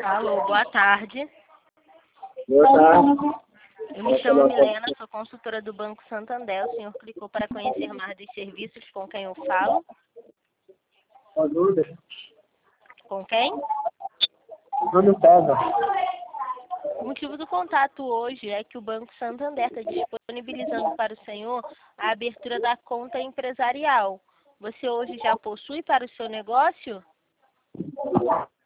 Alô, boa tarde. Boa tarde. Eu me chamo Milena, sou consultora do Banco Santander. O senhor clicou para conhecer mais dos serviços. Com quem eu falo? Ajuda. Com quem? Júlio César. O motivo do contato hoje é que o Banco Santander está disponibilizando para o senhor a abertura da conta empresarial. Você hoje já possui para o seu negócio?